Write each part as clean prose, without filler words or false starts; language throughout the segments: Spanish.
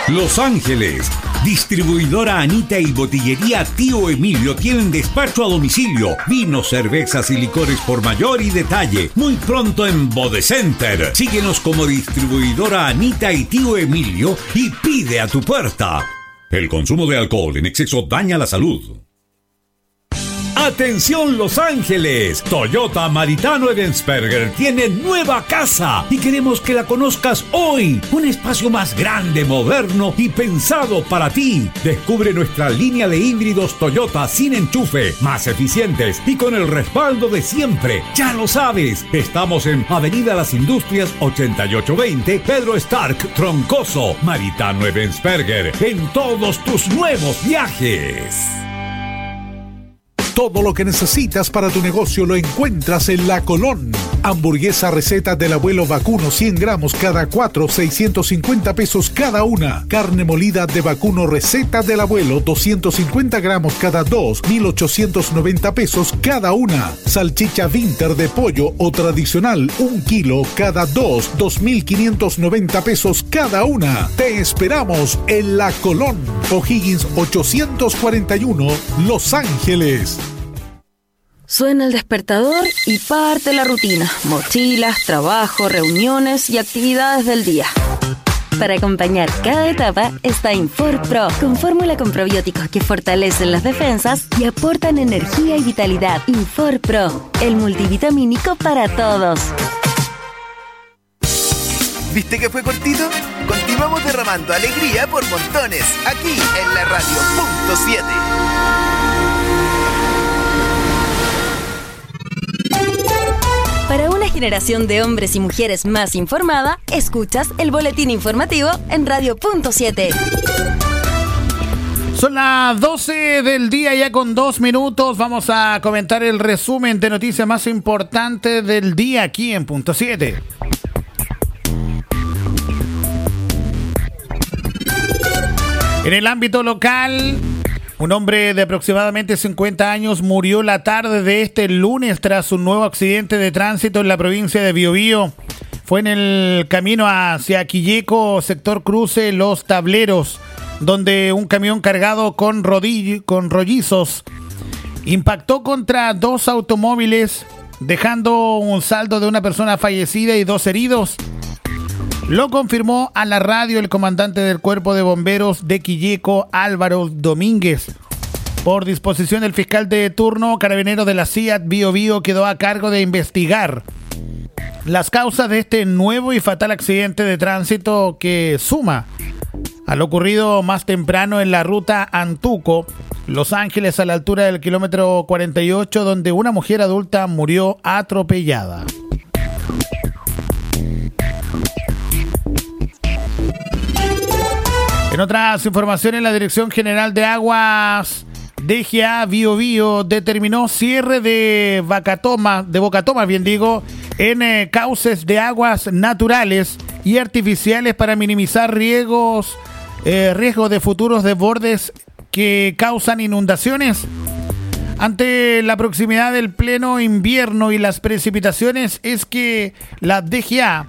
Los Ángeles. Distribuidora Anita y botillería Tío Emilio tienen despacho a domicilio. Vinos, cervezas y licores por mayor y detalle. Muy pronto en Bodecenter. Síguenos como distribuidora Anita y Tío Emilio y pide a tu puerta. El consumo de alcohol en exceso daña la salud. ¡Atención Los Ángeles! Toyota Maritano Ebensberger tiene nueva casa y queremos que la conozcas hoy. Un espacio más grande, moderno y pensado para ti. Descubre nuestra línea de híbridos Toyota sin enchufe, más eficientes y con el respaldo de siempre. Ya lo sabes, estamos en Avenida Las Industrias 8820, Pedro Stark, Troncoso. Maritano Ebensberger, en todos tus nuevos viajes. Todo lo que necesitas para tu negocio lo encuentras en La Colón. Hamburguesa receta del abuelo vacuno 100 gramos cada 4, 650 pesos cada una. Carne molida de vacuno receta del abuelo 250 gramos cada 2, 1,890 pesos cada una. Salchicha Winter de pollo o tradicional 1 kilo cada 2, 2,590 pesos cada una. Te esperamos en La Colón. O'Higgins 841, Los Ángeles. Suena el despertador y parte la rutina. Mochilas, trabajo, reuniones y actividades del día. Para acompañar cada etapa está Infor Pro, con fórmula con probióticos que fortalecen las defensas y aportan energía y vitalidad. Infor Pro, el multivitamínico para todos. ¿Viste que fue cortito? Continuamos derramando alegría por montones, aquí en la radio Punto 7. Para una generación de hombres y mujeres más informada, escuchas el boletín informativo en Radio Punto 7. Son las 12 del día, ya con 2 minutos. Vamos a comentar el resumen de noticias más importantes del día aquí en Punto 7. En el ámbito local, un hombre de aproximadamente 50 años murió la tarde de este lunes tras un nuevo accidente de tránsito en la provincia de Biobío. Fue en el camino hacia Quilleco, sector cruce Los Tableros, donde un camión cargado con rollizos impactó contra 2 automóviles, dejando un saldo de una persona fallecida y 2 heridos. Lo confirmó a la radio el comandante del Cuerpo de Bomberos de Quilleco, Álvaro Domínguez. Por disposición del fiscal de turno, carabinero de la CIAT Biobío quedó a cargo de investigar las causas de este nuevo y fatal accidente de tránsito que suma a lo ocurrido más temprano en la ruta Antuco, Los Ángeles, a la altura del kilómetro 48, donde una mujer adulta murió atropellada. En otras informaciones, la Dirección General de Aguas DGA Biobío determinó cierre de Bocatomas, en cauces de aguas naturales y artificiales para minimizar riesgos de futuros desbordes que causan inundaciones. Ante la proximidad del pleno invierno y las precipitaciones, es que la DGA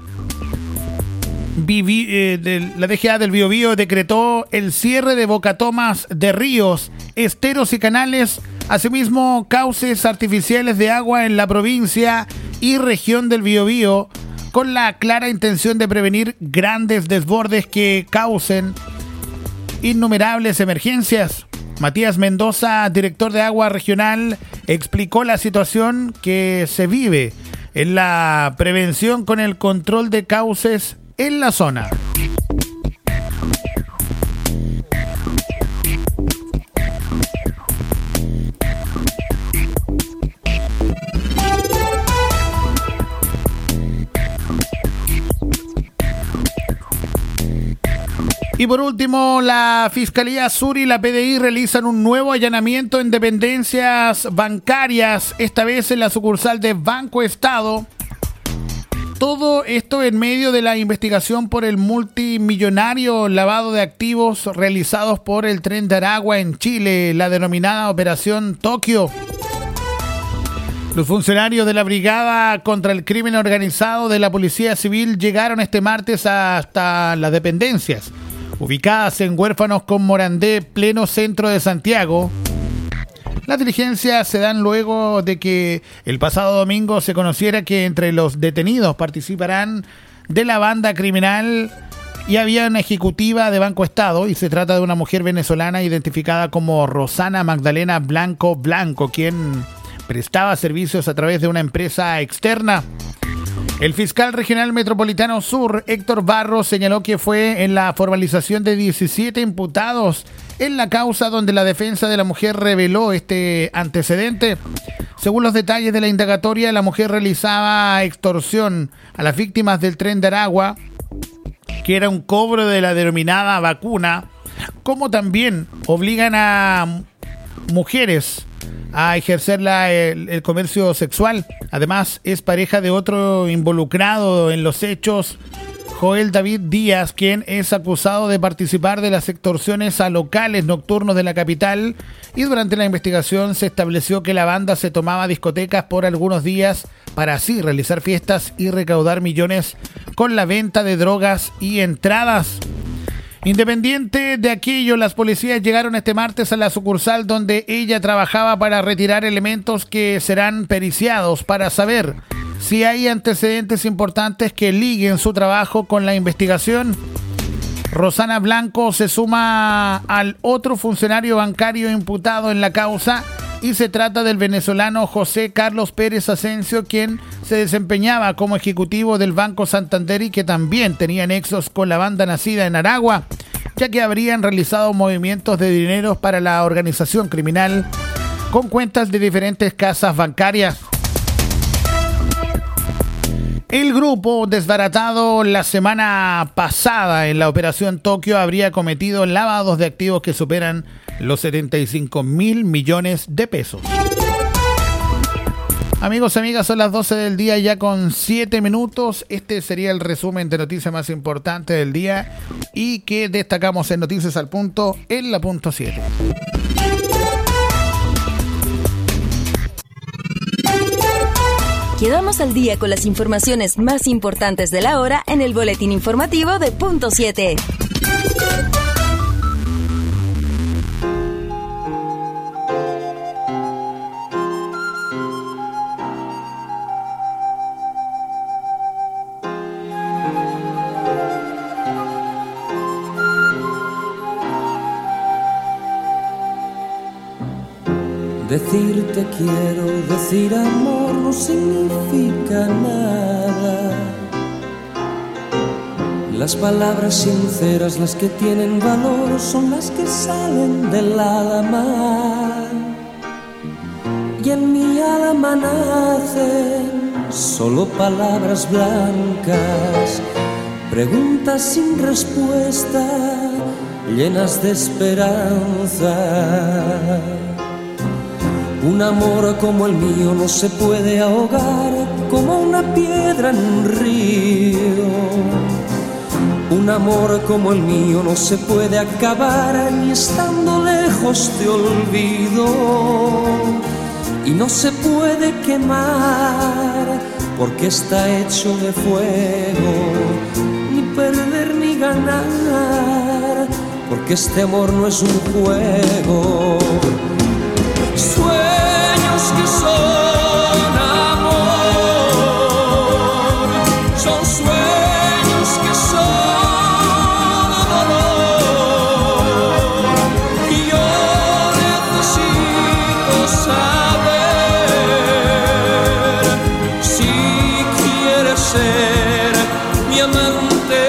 del Biobío decretó el cierre de bocatomas de ríos, esteros y canales, asimismo cauces artificiales de agua en la provincia y región del Biobío, con la clara intención de prevenir grandes desbordes que causen innumerables emergencias. Matías Mendoza, director de Agua Regional, explicó la situación que se vive en la prevención con el control de cauces en la zona. Y por último, la Fiscalía Sur y la PDI realizan un nuevo allanamiento en dependencias bancarias, esta vez en la sucursal de Banco Estado. Todo esto en medio de la investigación por el multimillonario lavado de activos realizados por el Tren de Aragua en Chile, la denominada Operación Tokio. Los funcionarios de la Brigada contra el Crimen Organizado de la Policía Civil llegaron este martes hasta las dependencias, ubicadas en Huérfanos con Morandé, pleno centro de Santiago. Las diligencias se dan luego de que el pasado domingo se conociera que entre los detenidos participarán de la banda criminal y había una ejecutiva de Banco Estado, y se trata de una mujer venezolana identificada como Rosana Magdalena Blanco Blanco, quien prestaba servicios a través de una empresa externa. El fiscal regional metropolitano sur, Héctor Barros, señaló que fue en la formalización de 17 imputados en la causa donde la defensa de la mujer reveló este antecedente. Según los detalles de la indagatoria, la mujer realizaba extorsión a las víctimas del tren de Aragua, que era un cobro de la denominada vacuna, como también obligan a mujeres a ejercer el comercio sexual. Además, es pareja de otro involucrado en los hechos, Joel David Díaz, quien es acusado de participar de las extorsiones a locales nocturnos de la capital, y durante la investigación se estableció que la banda se tomaba discotecas por algunos días para así realizar fiestas y recaudar millones con la venta de drogas y entradas. Independiente de aquello, las policías llegaron este martes a la sucursal donde ella trabajaba para retirar elementos que serán periciados para saber si hay antecedentes importantes que liguen su trabajo con la investigación. Rosana Blanco se suma al otro funcionario bancario imputado en la causa, y se trata del venezolano José Carlos Pérez Asensio, quien se desempeñaba como ejecutivo del Banco Santander y que también tenía nexos con la banda nacida en Aragua, ya que habrían realizado movimientos de dinero para la organización criminal con cuentas de diferentes casas bancarias. El grupo, desbaratado la semana pasada en la Operación Tokio, habría cometido lavados de activos que superan los 75.000 millones de pesos. Amigos y amigas, son las 12 del día ya con 7 minutos. Este sería el resumen de noticias más importantes del día y que destacamos en Noticias al Punto en la punto 7. Quedamos al día con las informaciones más importantes de la hora en el boletín informativo de punto 7. Decirte quiero, decir amor no significa nada. Las palabras sinceras, las que tienen valor, son las que salen del alma. Y en mi alma nacen solo palabras blancas, preguntas sin respuesta, llenas de esperanza. Un amor como el mío no se puede ahogar como una piedra en un río. Un amor como el mío no se puede acabar ni estando lejos te olvido. Y no se puede quemar porque está hecho de fuego. Ni perder ni ganar porque este amor no es un juego. Sueños que son amor, son sueños que son dolor. Y yo necesito saber si quieres ser mi amante.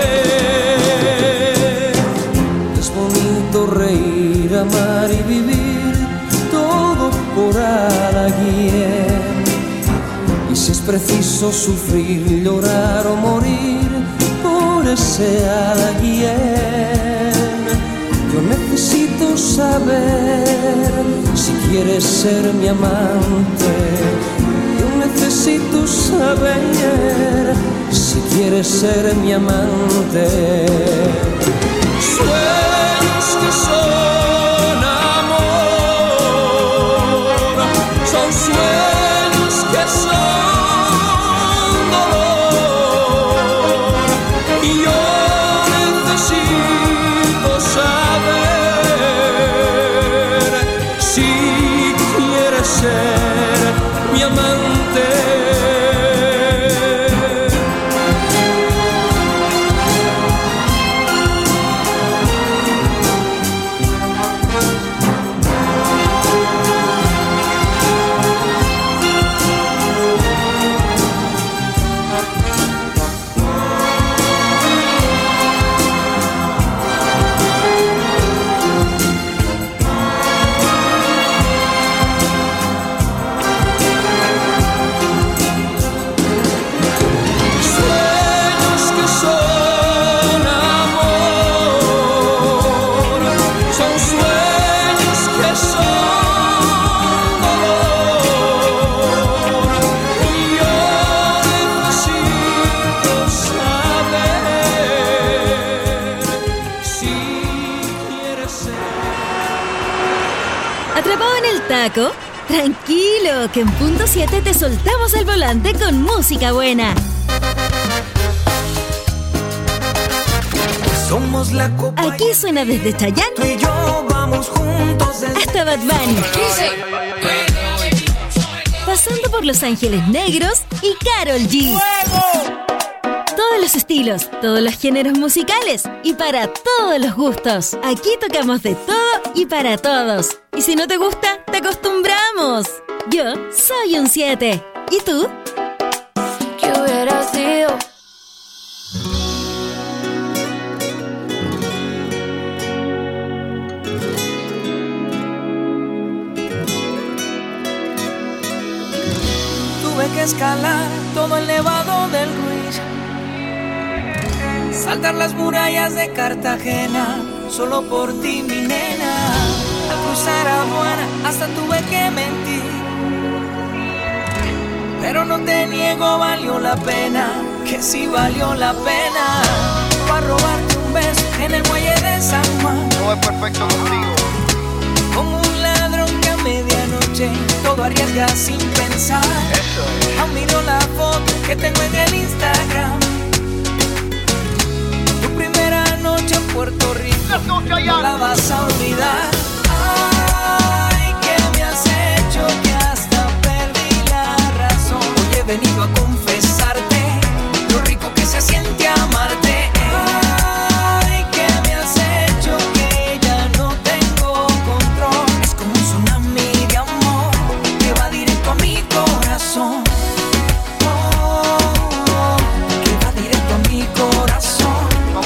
Es bonito reír, amar y vivir por alguien, y si es preciso sufrir, llorar o morir por ese alguien. Yo necesito saber si quieres ser mi amante. Yo necesito saber si quieres ser mi amante. Sueños que son amor, son sueños que son dolor. Y yo necesito ¿Atrapado en el taco? Tranquilo, que en punto 7 te soltamos el volante con música buena. Somos la copa. Aquí suena desde Chayanne. Tú y yo vamos juntos hasta Bad Bunny. Pasando por Los Ángeles Negros y Karol G. Todos los estilos, todos los géneros musicales y para todos los gustos. Aquí tocamos de todo y para todos. Y si no te gusta, te acostumbramos. Yo soy un 7. ¿Y tú? ¿Qué hubiera sido? Tuve que escalar todo el nevado del Ruiz, saltar las murallas de Cartagena, solo por ti, mi nena. Al cruzar aduana hasta tuve que mentir, pero no te niego, valió la pena, que sí valió la pena. Para robarte un beso en el muelle de San Juan. No es perfecto contigo. Como un ladrón que a medianoche todo arriesga sin pensar. Eso es. Aún miro la foto que tengo en el Instagram. Tu primera noche en Puerto Rico, no la vas a olvidar. Ay, ¿qué me has hecho? Que hasta perdí la razón. Hoy he venido a confesarte lo rico que se siente amarte. Ay, ¿qué me has hecho? Que ya no tengo control. Es como un tsunami de amor que va directo a mi corazón. Que va directo a mi corazón.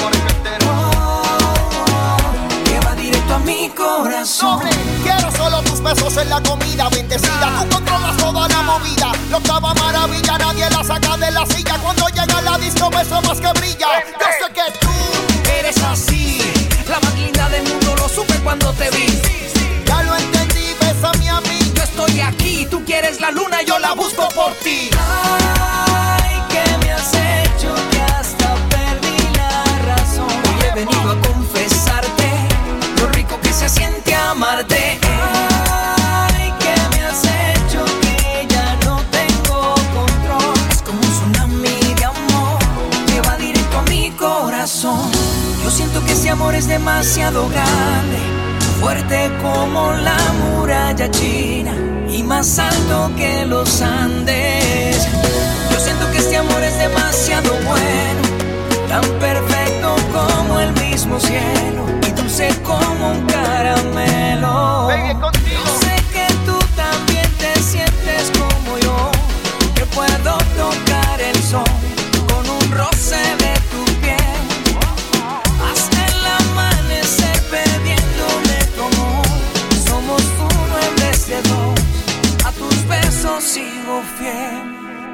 Que va directo a mi corazón. Quiero solo tus besos en la comida bendecida. Tú controlas toda la movida. La octava maravilla, nadie la saca de la silla. Cuando llega la disco, beso más que brilla. Yo sé que tú eres así, la más linda del mundo, lo supe cuando te vi. Ya lo entendí, bésame a mí. Yo estoy aquí, tú quieres la luna, yo la busco por ti. Ay, ¿qué me has hecho? Que hasta perdí la razón. Hoy he venido a confesarte lo rico que se siente amarte. Ay, ¿qué me has hecho? Que ya no tengo control. Es como un tsunami de amor que va directo a mi corazón. Yo siento que ese amor es demasiado grande, fuerte como la muralla china y más alto que los Andes. Yo siento que este amor es demasiado bueno, tan perfecto como el mismo cielo y dulce como un caramelo. Yo sé que tú también te sientes como yo, que puedo tocar el sol con un roce de tu piel. Hasta el amanecer perdiéndome tu amor. Somos uno en vez de dos, a tus besos sigo fiel.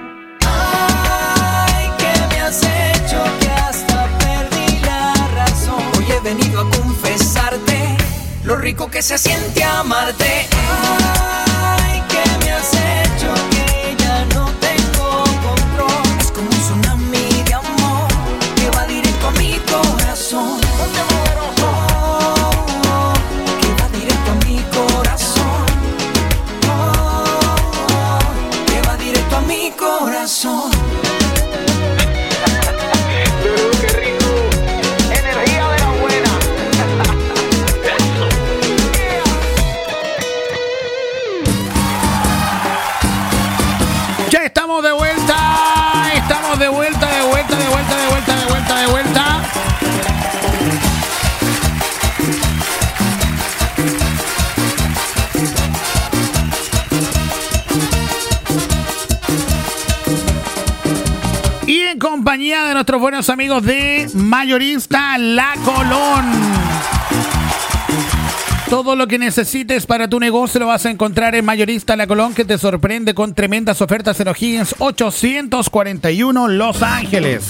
Ay, ¿qué me has hecho? Que hasta perdí la razón. Hoy he venido a confesarte lo rico que se siente amarte. Ay, ¿qué me has hecho? Que ya no tengo control. Es como un tsunami de amor que va directo a mi corazón. Que va directo a mi corazón. Que va directo a mi corazón. Qué rico. Energía de la buena. Ya estamos de vuelta. Estamos de vuelta. Y en compañía de nuestros buenos amigos de Mayorista La Colón. Todo lo que necesites para tu negocio lo vas a encontrar en Mayorista La Colón, que te sorprende con tremendas ofertas en O'Higgins 841 Los Ángeles.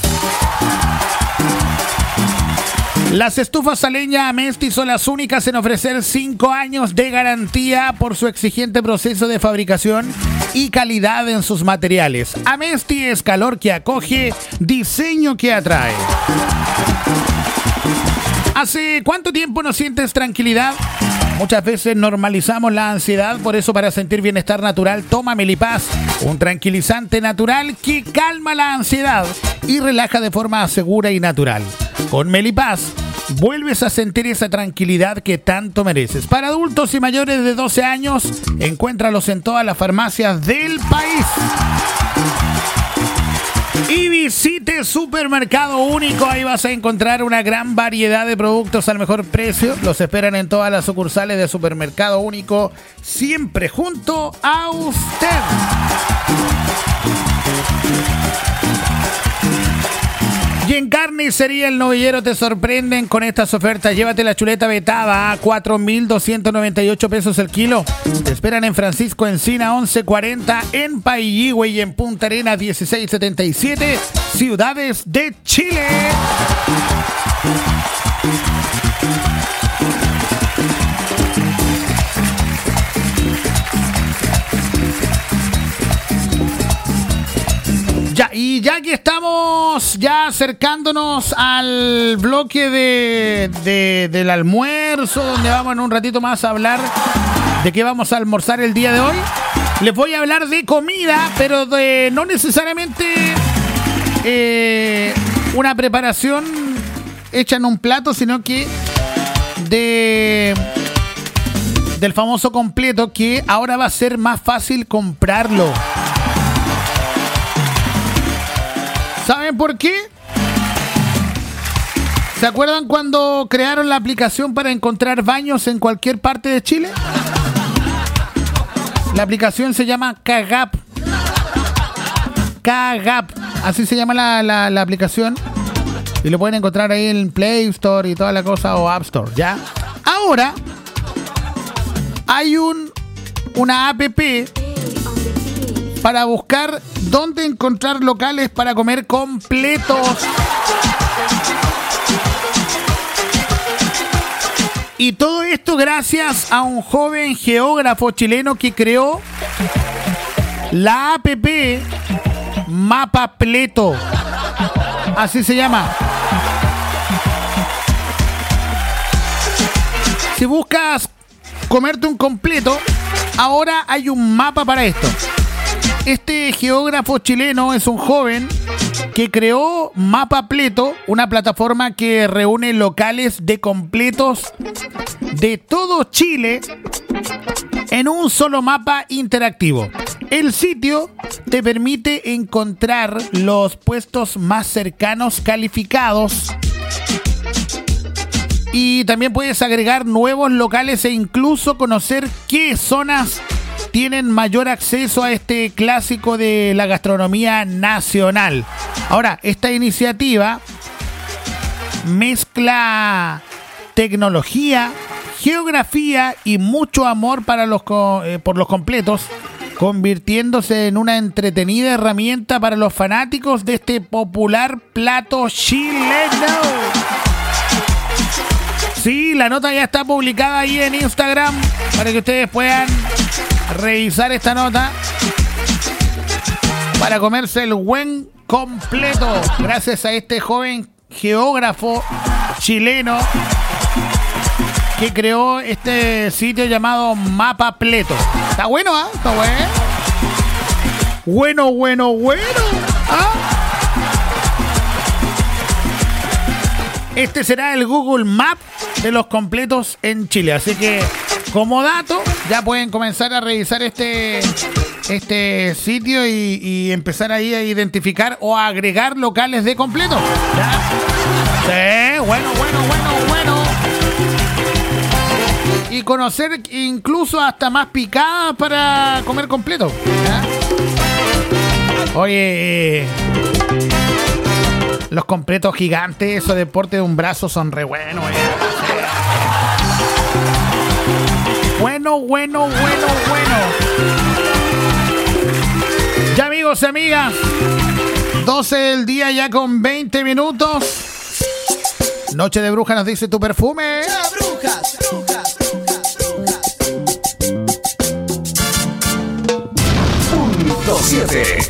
Las estufas a leña Amesti son las únicas en ofrecer 5 años de garantía por su exigente proceso de fabricación y calidad en sus materiales. Amesti es calor que acoge, diseño que atrae. ¿Hace cuánto tiempo no sientes tranquilidad? Muchas veces normalizamos la ansiedad, por eso para sentir bienestar natural, toma Melipaz, un tranquilizante natural que calma la ansiedad y relaja de forma segura y natural. Con Melipaz, vuelves a sentir esa tranquilidad que tanto mereces. Para adultos y mayores de 12 años, encuéntralos en todas las farmacias del país. Y visite Supermercado Único, ahí vas a encontrar una gran variedad de productos al mejor precio. Los esperan en todas las sucursales de Supermercado Único, siempre junto a usted. Y en Carnicería El Novillero te sorprenden con estas ofertas. Llévate la chuleta vetada a 4.298 pesos el kilo. Te esperan en Francisco Encina 1140, en Pailligüe y en Punta Arenas 1677, ciudades de Chile. Y ya que estamos ya acercándonos al bloque del almuerzo, donde vamos en un ratito más a hablar de qué vamos a almorzar el día de hoy, les voy a hablar de comida, pero de no necesariamente una preparación hecha en un plato, sino que del famoso completo, que ahora va a ser más fácil comprarlo. ¿Saben por qué? ¿Se acuerdan cuando crearon la aplicación para encontrar baños en cualquier parte de Chile? La aplicación se llama Kagap. Kagap, así se llama la aplicación. Y lo pueden encontrar ahí en Play Store y toda la cosa, o App Store, ¿ya? Ahora hay una app para buscar dónde encontrar locales para comer completos. Y todo esto gracias a un joven geógrafo chileno que creó la app Mapapleto. Así se llama. Si buscas comerte un completo, ahora hay un mapa para esto. Este geógrafo chileno es un joven que creó Mapapleto, una plataforma que reúne locales de completos de todo Chile en un solo mapa interactivo. El sitio te permite encontrar los puestos más cercanos calificados y también puedes agregar nuevos locales e incluso conocer qué zonas tienen mayor acceso a este clásico de la gastronomía nacional. Ahora, esta iniciativa mezcla tecnología, geografía y mucho amor por los completos, convirtiéndose en una entretenida herramienta para los fanáticos de este popular plato chileno. Sí, la nota ya está publicada ahí en Instagram para que ustedes puedan revisar esta nota para comerse el buen completo gracias a este joven geógrafo chileno que creó este sitio llamado Mapapleto. Está bueno, ¿ah? Está bueno. Bueno. ¿Ah? Este será el Google Map de los completos en Chile. Así que, como dato, ya pueden comenzar a revisar este sitio y empezar ahí a identificar o a agregar locales de completo. ¿Ya? Sí, bueno. Y conocer incluso hasta más picadas para comer completo. ¿Ya? Oye, los completos gigantes, esos deportes de un brazo son re buenos. Bueno. Ya, amigos y amigas, 12 del día ya con 20 minutos. Noche de Bruja nos dice tu perfume. ¡Ya, brujas! Punto 7.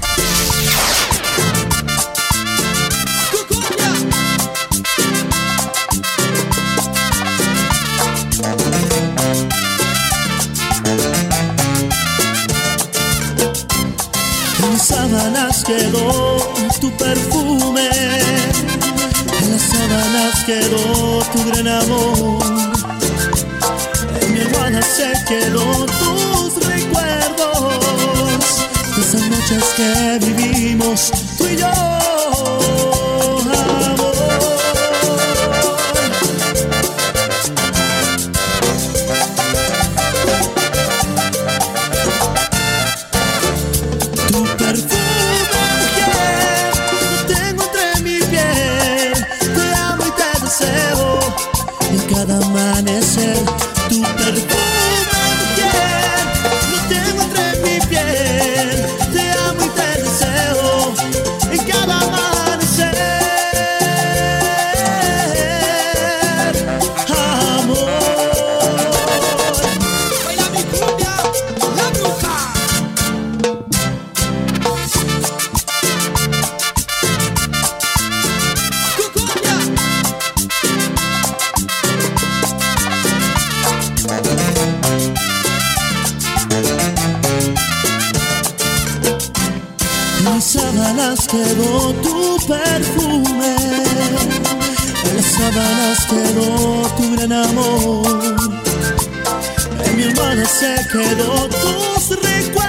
sábanas quedó tu gran amor. En mi almohada se quedó tus recuerdos de esas noches que vivimos tú y yo. Cada amanecer, tu perfume, mujer, lo tengo entre mi piel. Te amo y te deseo en cada amanecer. Amor. Baila mi cumbia, la bruja. Mis sábanas quedó tu perfume, en las sábanas quedó tu gran amor. En mi almohada se quedó tus recuerdos,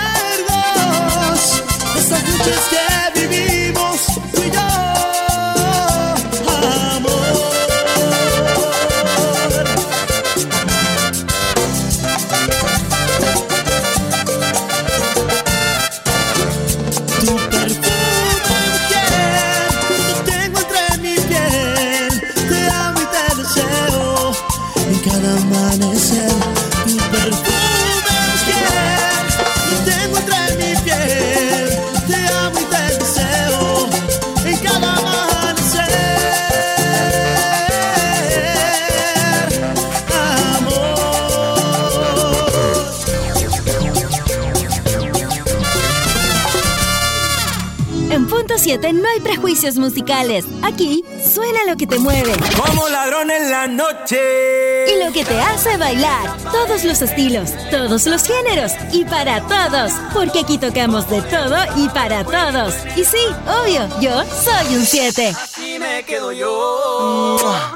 esas noches que vivimos tú y yo. Cada amanecer, tu perfume, mujer, lo tengo entre mi piel. Te amo y te deseo en cada amanecer. Amor. En Punto 7 no hay prejuicios musicales. Aquí suena lo que te mueve. Como ladrón en la noche. Y lo que te hace bailar. Todos los estilos, todos los géneros y para todos. Porque aquí tocamos de todo y para todos. Y sí, obvio, yo soy un 7. Así me quedo yo.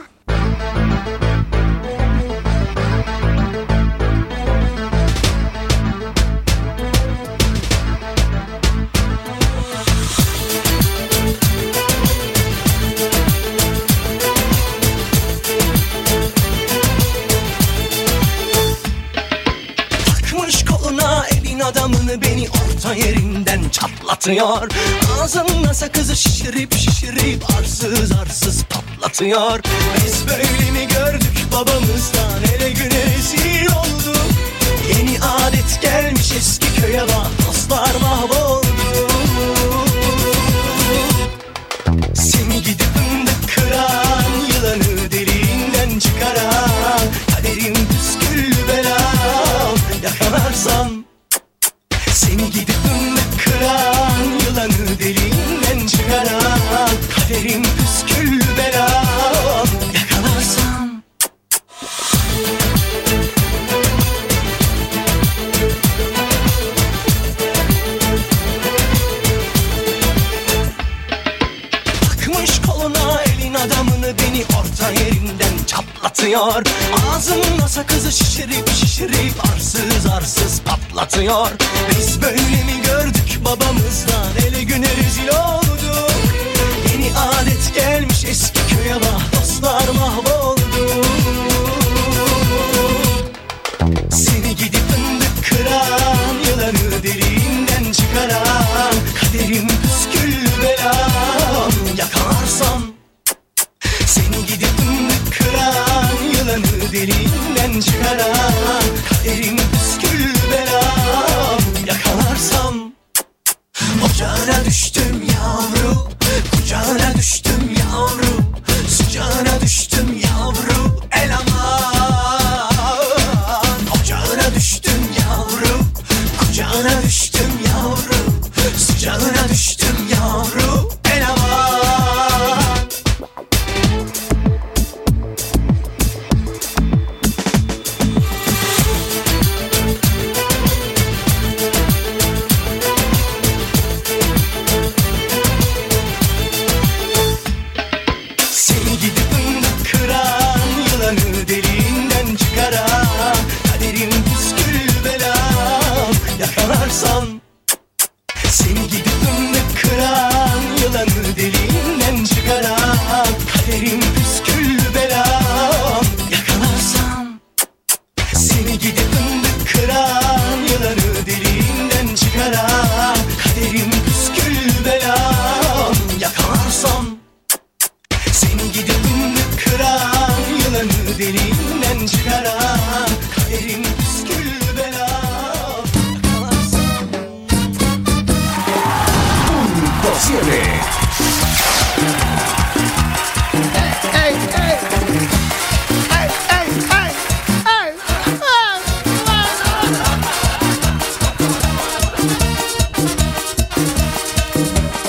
Adamını beni orta yerinden çatlatıyor. Ağzına sakızı şişirip şişirip arsız arsız patlatıyor. Biz böyle mi gördük babamızdan, hele güne rezil olduk. Yeni adet gelmiş eski köye bak, dostlar mahvoldu. Seni gidip fındık kıran, yılanı deliğinden çıkaran, kaderim püsküllü belam, yakalarsan. Seni gidip fındık kıran, yılanı deliğinden çıkaran, kaderim püsküllü belam, yakalarsam. Takmış koluna elin adamını, beni orta yerinden çatlatıyor. Ağzımda sakızı şişirip şişirip arsız arsız patlatıyor. Biz böyle mi gördük babamızdan, hele güne rezil olduk. Yeni adet gelmiş eski köye bak, dostlar mahvoldu. Seni gidip fındık kıran, yılanı deliğinden çıkaran, kaderim püsküllü belam, yakalarsam. Seni gidip fındık kıran, yılanı deliğinden çıkaran, kaderim püsküllü belam, yakalarsam. Ocağına düştüm yavru, kucağına düştüm yavru, sıcağına düştüm yavru, el aman. Ocağına düştüm yavru, kucağına düştüm yavru, sıcağına düştüm yavru, el aman.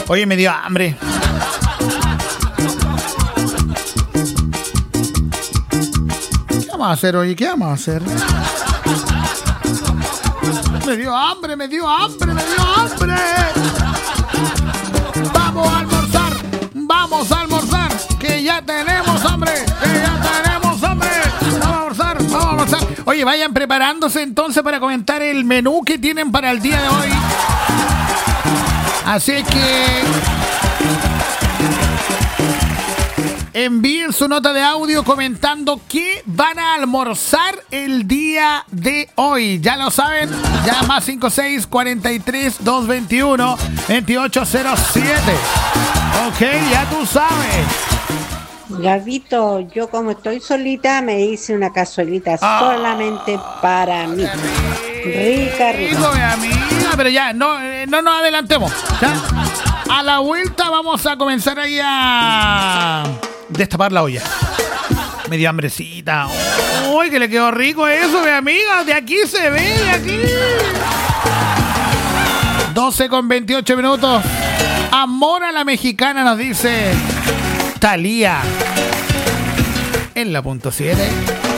Oye, me dio hambre. ¿Qué vamos a hacer hoy? ¿Qué vamos a hacer? Me dio hambre. Vamos a almorzar, que ya tenemos hambre. Vamos a almorzar. Oye, vayan preparándose entonces para comentar el menú que tienen para el día de hoy. Así que envíen su nota de audio comentando qué van a almorzar el día de hoy. Ya lo saben, ya más 56 43 221 2807. Ok, ya tú sabes. Gabito, yo como estoy solita me hice una cazuelita solamente para mí. Rica. Mi amiga, pero ya, no nos adelantemos. ¿Ya? A la vuelta vamos a comenzar ahí a destapar la olla. Medio hambrecita. ¡Uy, que le quedó rico eso, mi amiga! De aquí se ve, de aquí. 12:28. Amor a la mexicana, nos dice Thalía. En la punto 7.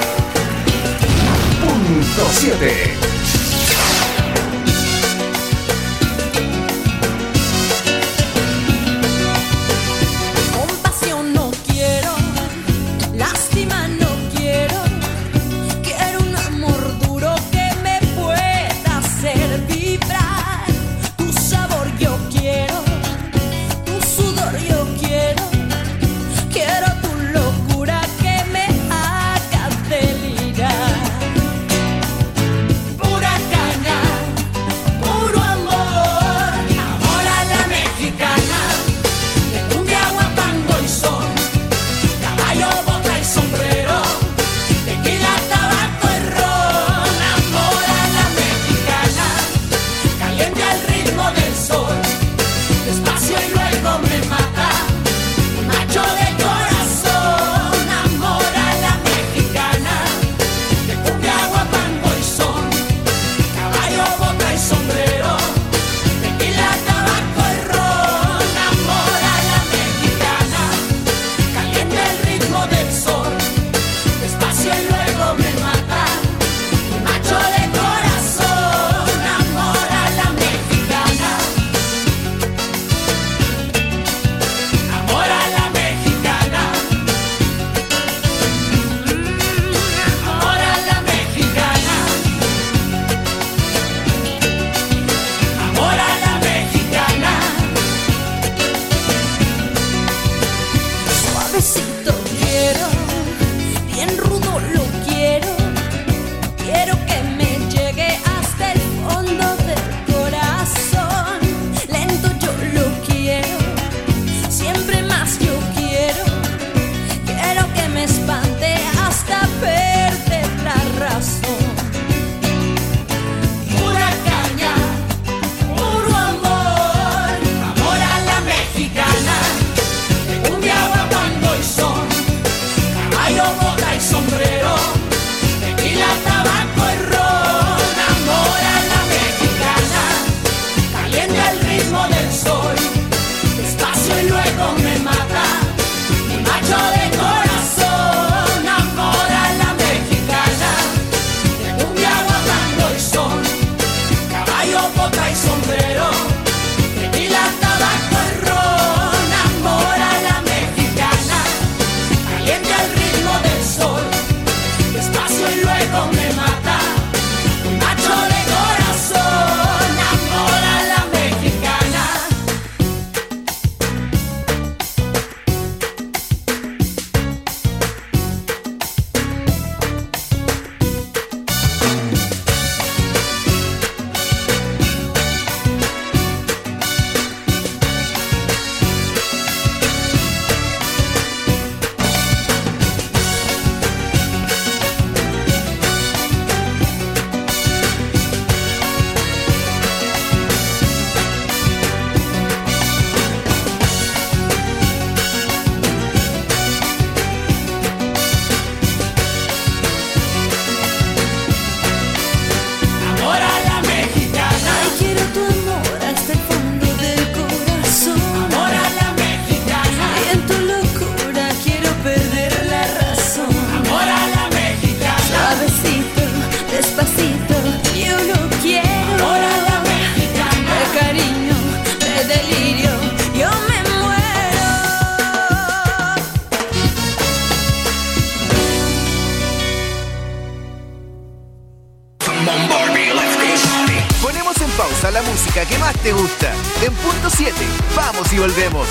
Punto 7. Compasión no quiero, lástima no quiero. Quiero un amor duro que me pueda hacer vibrar. Tu sabor yo quiero, tu sudor yo quiero. Quiero tu locura que me haga delirar. Pura caña, puro amor, amor a la mexicana. De cumbia, guapango y son, caballo, bota y sombrero, tequila, tabaco y ron. Amor a la mexicana, caliente al ritmo del sol, despacio y luego me mata. Macho de corazón, amor a la mexicana, de cumbia, guapango y son, caballo, bota y sombrero, tequila, tabaco y ron. Amor a la mexicana, caliente el ritmo del sol, despacio y luego me mata. Macho de corazón, amor a la mexicana. Amor a la mexicana. Amor a la mexicana. Amor a la mexicana. Suavecito quiero, bien rudo lo quiero. Quiero que me llegue hasta el fondo del corazón. Lento yo lo quiero, siempre más yo quiero. Quiero que me espante hasta perder la razón. Pura caña, puro amor, amor a la mexicana. De cumbia, guapango y son, caballo, bota y sombrero, tequila, tabaco y ron. Amor a la mexicana, caliente al ritmo del sol, despacio y luego me mata. Mi macho de corazón, amor a la mexicana, de cumbia, guapango y son, caballo, bota y sombrero, tequila, tabaco y ron. Amor a la mexicana, caliente al ritmo del sol, Ponemos en pausa la música que más te gusta. En punto 7, vamos y volvemos.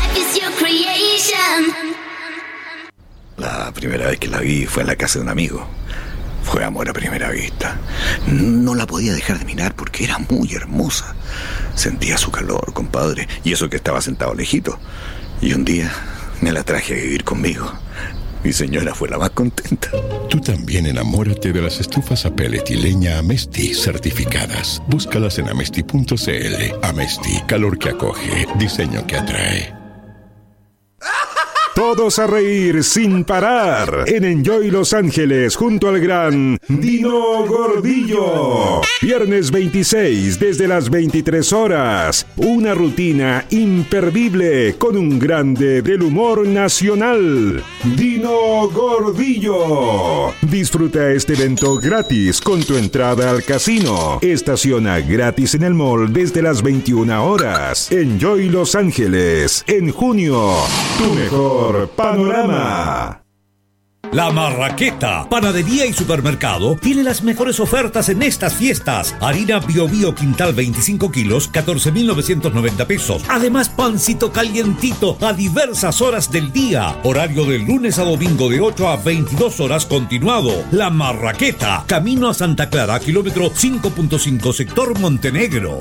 La primera vez que la vi fue en la casa de un amigo. Fue amor a primera vista. No la podía dejar de mirar porque era muy hermosa. Sentía su calor, compadre, y eso que estaba sentado lejito. Y un día me la traje a vivir conmigo. Mi señora fue la más contenta. Tú también enamórate de las estufas a pellet y leña Amesti certificadas. Búscalas en amesti.cl. Amesti, calor que acoge, diseño que atrae. Todos a reír sin parar en Enjoy Los Ángeles junto al gran Dino Gordillo. Viernes 26 desde las 23 horas. Una rutina imperdible con un grande del humor nacional. Dino Gordillo. Disfruta este evento gratis con tu entrada al casino. Estaciona gratis en el mall desde las 21 horas. Enjoy Los Ángeles. En junio, tu mejor panorama. La Marraqueta, panadería y supermercado, tiene las mejores ofertas en estas fiestas. Harina Bio Bio Quintal 25 kilos, 14.990 pesos. Además, pancito calientito a diversas horas del día. Horario de lunes a domingo de 8 a 22 horas continuado. La Marraqueta, camino a Santa Clara, kilómetro 5.5, sector Montenegro.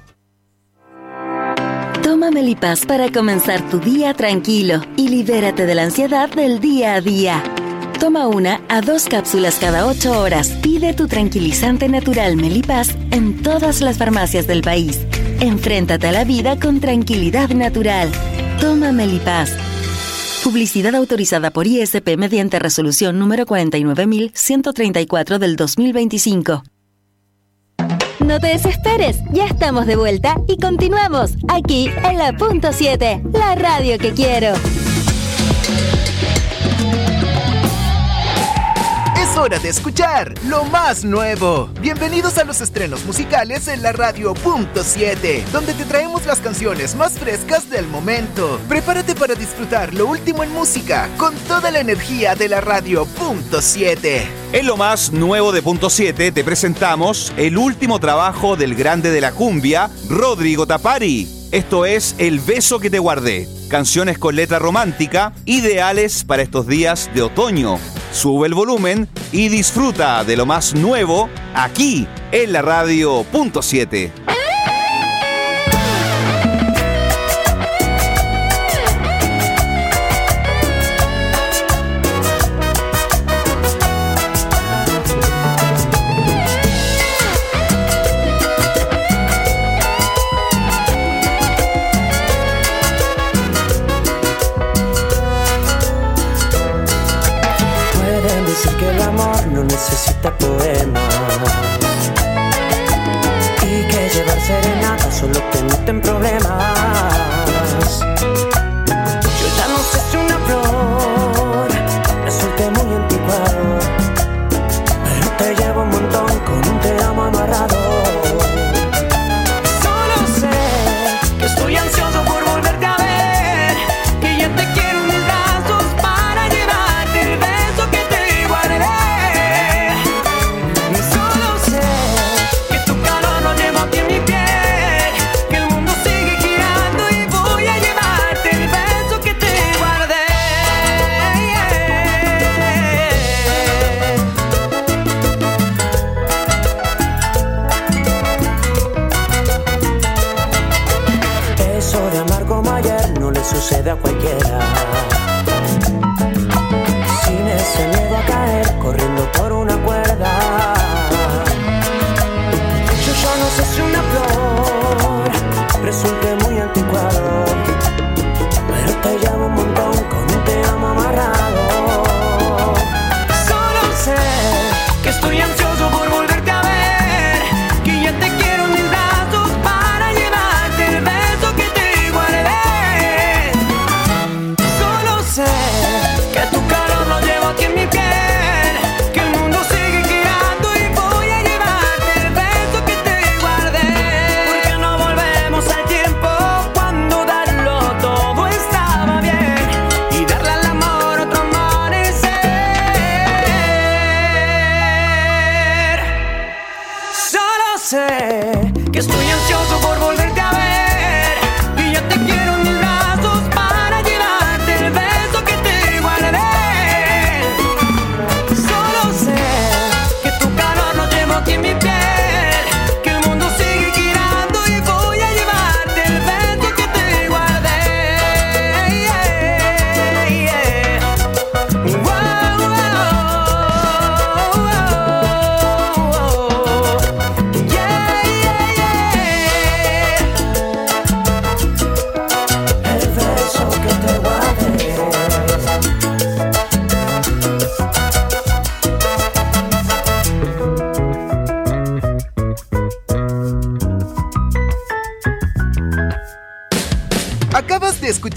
Toma Melipaz para comenzar tu día tranquilo y libérate de la ansiedad del día a día. Toma 1 a 2 cápsulas cada 8 horas. Pide tu tranquilizante natural Melipaz en todas las farmacias del país. Enfréntate a la vida con tranquilidad natural. Toma Melipaz. Publicidad autorizada por ISP mediante resolución número 49.134 del 2025. No te desesperes, ya estamos de vuelta y continuamos aquí en la punto 7, la radio que quiero. Es hora de escuchar lo más nuevo. Bienvenidos a los estrenos musicales en la radio punto 7, donde te traemos las canciones más frescas del momento. Prepárate para disfrutar lo último en música con toda la energía de la radio punto 7. En lo más nuevo de punto 7 te presentamos el último trabajo del grande de la cumbia, Rodrigo Tapari. Esto es El beso que te guardé. Canciones con letra romántica, ideales para estos días de otoño. Sube el volumen y disfruta de lo más nuevo aquí en la radio punto 7. Necesita poemas y que llevar serenata solo te meten problemas. Yo ya no sé si una flor resulte muy anticuado, pero te llevo un montón con un te amo amarrado. Solo sé que estoy ansioso por volverte a ver, que ya te quiero en mis brazos para llevarte el beso que te guardé. Sucede a cualquiera, sin ese miedo a caer corriendo por una cuerda. Yo ya no sé si una flor resulte muy anticuado, pero te llamo un montón con un te amo amarrado. Solo sé que estoy ansioso por volverte a ver, que ya te quiero en mis brazos para llevarte el beso que te guardé. Que tu calor lo llevo aquí en mi piel,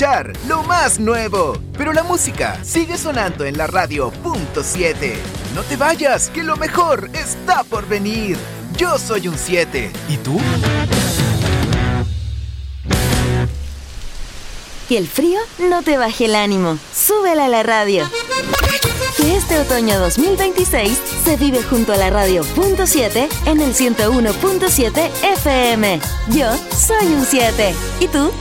escuchar lo más nuevo. Pero la música sigue sonando en la radio .7. No te vayas, que lo mejor está por venir. Yo soy un 7. ¿Y tú? Que el frío no te baje el ánimo. Súbela a la radio. Que este otoño 2026 se vive junto a la radio .7 en el 101.7 FM. Yo soy un 7. ¿Y tú?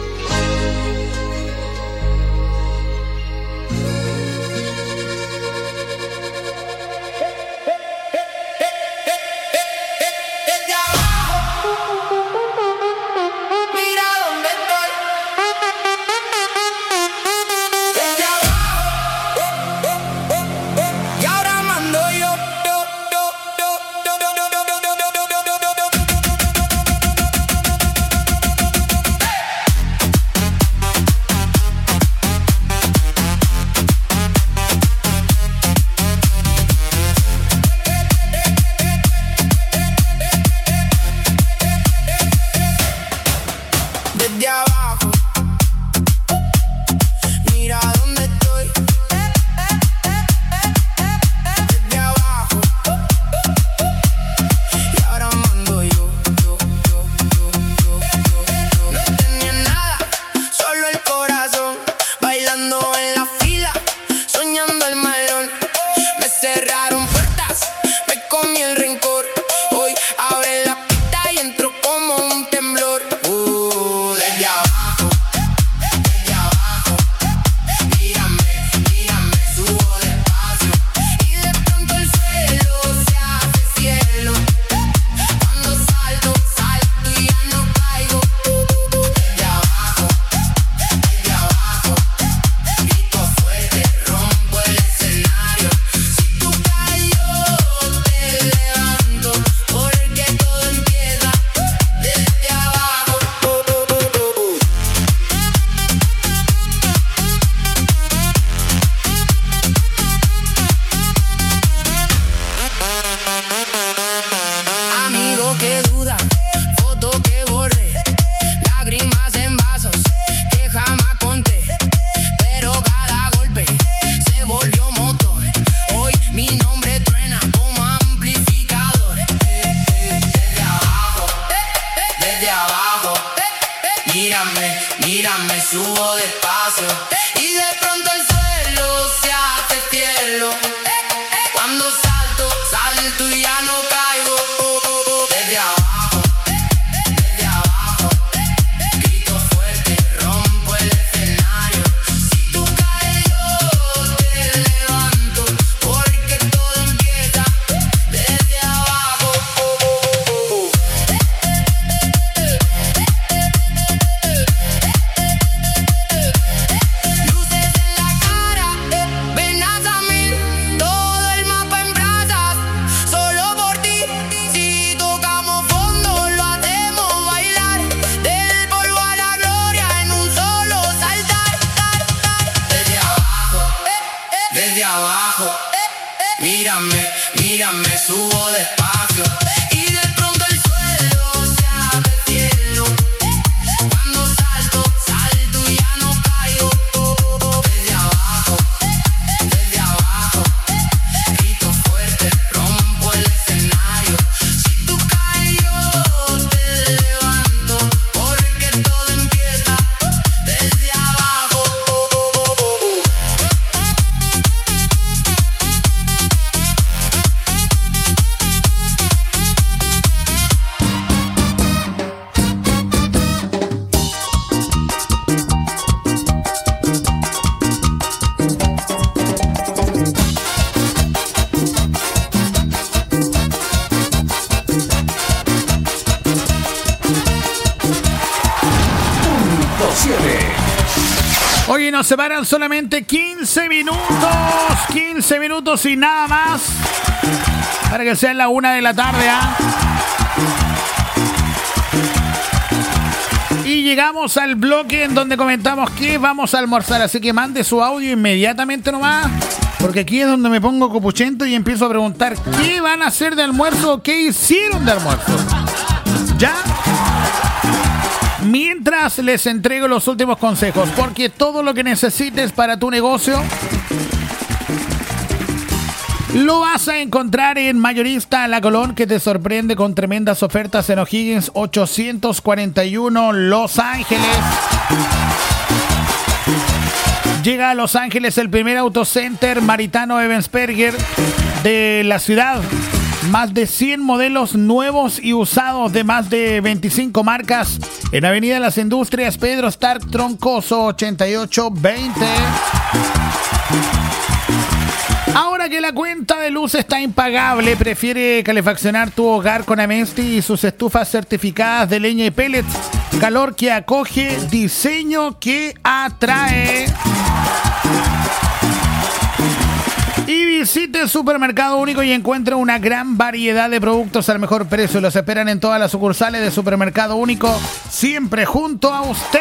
Oye, nos separan solamente 15 minutos y nada más para que sea la 1 de la tarde, Y llegamos al bloque en donde comentamos que vamos a almorzar, así que mande su audio inmediatamente nomás, porque aquí es donde me pongo copuchento y empiezo a preguntar qué van a hacer de almuerzo, qué hicieron de almuerzo. ¿Ya? Mientras les entrego los últimos consejos, porque todo lo que necesites para tu negocio lo vas a encontrar en Mayorista La Colón, que te sorprende con tremendas ofertas en O'Higgins 841 Los Ángeles. Llega a Los Ángeles el primer autocenter Maritano Ebensperger de la ciudad. Más de 100 modelos nuevos y usados de más de 25 marcas en Avenida de las Industrias, Pedro Stark Troncoso 8820. Ahora que la cuenta de luz está impagable, prefiere calefaccionar tu hogar con Amesti y sus estufas certificadas de leña y pellets. Calor que acoge, diseño que atrae. Y visite el Supermercado Único y encuentre una gran variedad de productos al mejor precio. Los esperan en todas las sucursales de Supermercado Único, siempre junto a usted.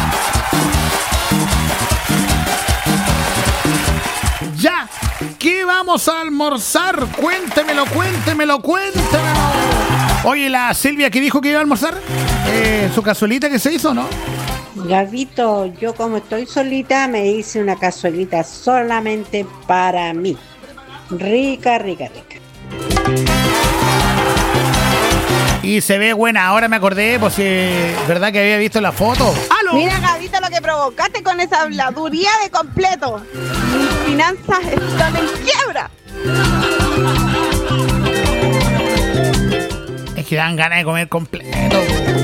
Ya, ¿qué vamos a almorzar? Cuéntemelo. Oye, la Silvia que dijo que iba a almorzar, su cazuelita que se hizo, ¿no? Gabito, yo como estoy solita me hice una cazuelita solamente para mí. Rica. Y se ve buena, ahora me acordé, pues verdad que había visto la foto. ¡Aló! Mira, Gabito, lo que provocaste con esa habladuría de completo. Mis finanzas están en quiebra. Es que dan ganas de comer completo.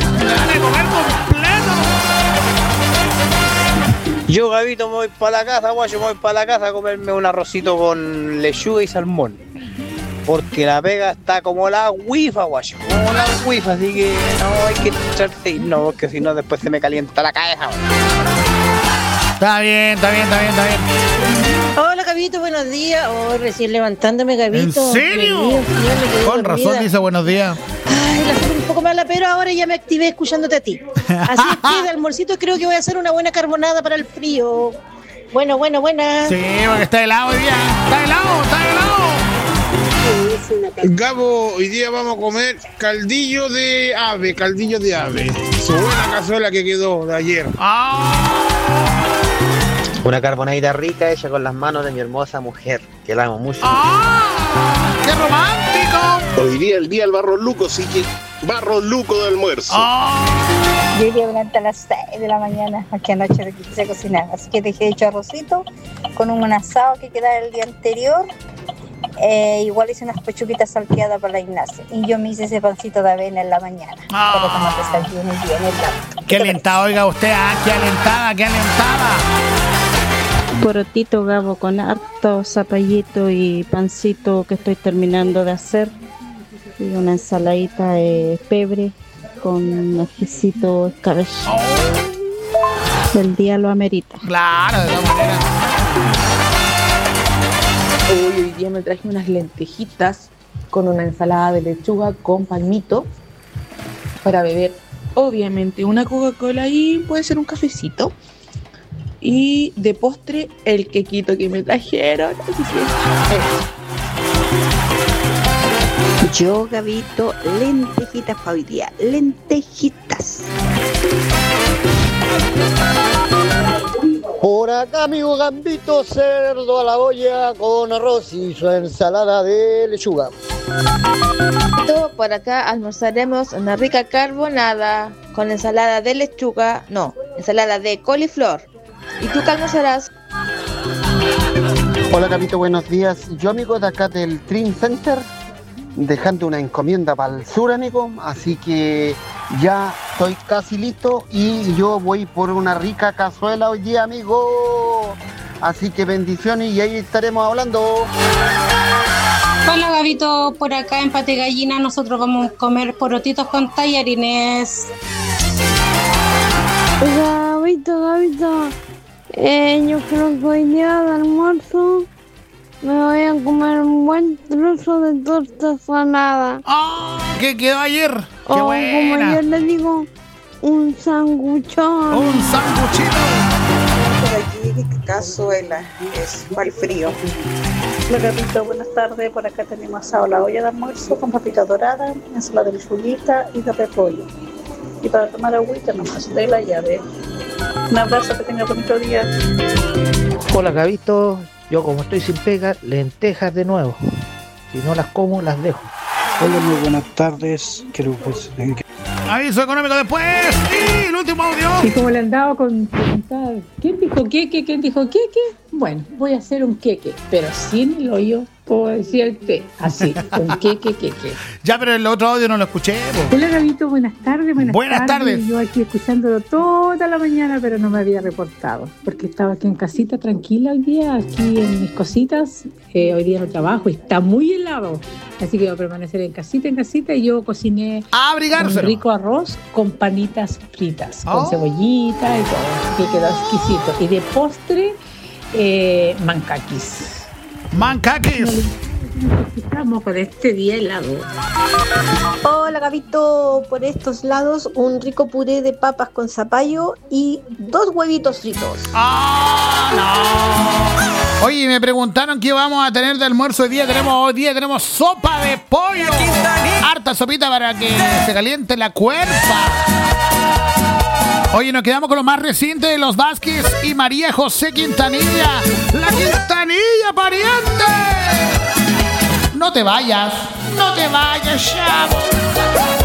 Yo, Gabito, me voy para la casa, guayo, me voy para la casa a comerme un arrocito con lechuga y salmón. Porque la pega está como la wifa, guayo. Como la wifa, así que no hay que echarse y no, porque si no después se me calienta la cabeza. Está bien. Hola, Gabito, buenos días. Oh, recién levantándome, Gabito. ¿En serio? Con razón dice buenos días. Ay, la tuve un poco mala, pero ahora ya me activé escuchándote a ti. Así es que de almuercito creo que voy a hacer una buena carbonada para el frío. Buena. Sí, porque está helado hoy día. Está helado. Gabo, hoy día vamos a comer caldillo de ave. Su buena cazuela que quedó de ayer. Una carbonadita rica hecha con las manos de mi hermosa mujer, que la amo mucho. ¡Qué romántico! Hoy día el día del barro luco, así que barro luco de almuerzo. Yo iría durante las 6 de la mañana, aquí anoche me quise cocinar, así que dejé hecho arrocito con un asado que quedaba el día anterior. Igual hice unas pechuguitas salteadas para la Ignacia y yo me hice ese pancito de avena en la mañana para tomar desayuno y bien helado. Qué alentada, oiga usted, qué alentada. Porotito, Gabo, con harto zapallito y pancito que estoy terminando de hacer, y una ensaladita de pebre con ajicito escabeche. El día lo amerita. Claro, de todas maneras. Hoy día me traje unas lentejitas con una ensalada de lechuga con palmito para beber, obviamente, una Coca-Cola y puede ser un cafecito. Y de postre, el quequito que me trajeron. Así que yo, Gabito, lentejitas para hoy día. Lentejitas. Por acá, amigo Gambito, cerdo a la olla con arroz y su ensalada de lechuga. Por acá almorzaremos una rica carbonada con ensalada de lechuga, ensalada de coliflor. ¿Y tú qué almorzarás? Hola, Gambito, buenos días. Yo, amigo, de acá del Dream Center, dejando una encomienda para el sur, amigo, así que ya estoy casi listo y yo voy por una rica cazuela hoy día, amigo. Así que bendiciones y ahí estaremos hablando. Hola, Gabito, por acá en Pate Gallina nosotros vamos a comer porotitos con tallarines. Gabito, yo creo que hoy día de almuerzo me voy a comer un buen trozo de torta salada. ¿Qué quedó ayer? ¡Qué buena! Como yo le digo, un sanguchón. Un sanguchito. Por aquí, cazuela, es para el frío. Hola, Gabito, buenas tardes. Por acá tenemos asado la olla de almuerzo con papita dorada, ensalada de lechuguita y de repollo. y para tomar agüita nomás de la llave. Un abrazo, que tenga bonito día. Hola Gabito, yo como estoy sin pega, lentejas de nuevo. Si no las como, las dejo. Hola, muy buenas tardes. Aviso económico después. Y el último audio. Y como le han dado con preguntar, ¿quién dijo queque? ¿Quién dijo queque? Bueno, voy a hacer un queque, pero sin el hoyo, como decía el té. Así, un queque. Ya, pero el otro audio no lo escuché. Hola, Gabito, buenas tardes. Buenas tardes. Yo aquí escuchándolo toda la mañana, pero no me había reportado, porque estaba aquí en casita tranquila hoy día, aquí en mis cositas. Hoy día no trabajo y está muy helado. Así que voy a permanecer en casita y yo cociné un rico arroz con panitas fritas, con cebollita y todo, que quedó exquisito. Y de postre, mancaquis. Estamos con este día helado. Hola Gabito, por estos lados un rico puré de papas con zapallo y 2 huevitos fritos. Oye, me preguntaron qué vamos a tener de almuerzo hoy día. Hoy día tenemos sopa de pollo. Harta sopita para que se caliente la cuerpa. Oye, nos quedamos con lo más reciente de los Vázquez y María José Quintanilla. ¡La Quintanilla, pariente! No te vayas, chavo.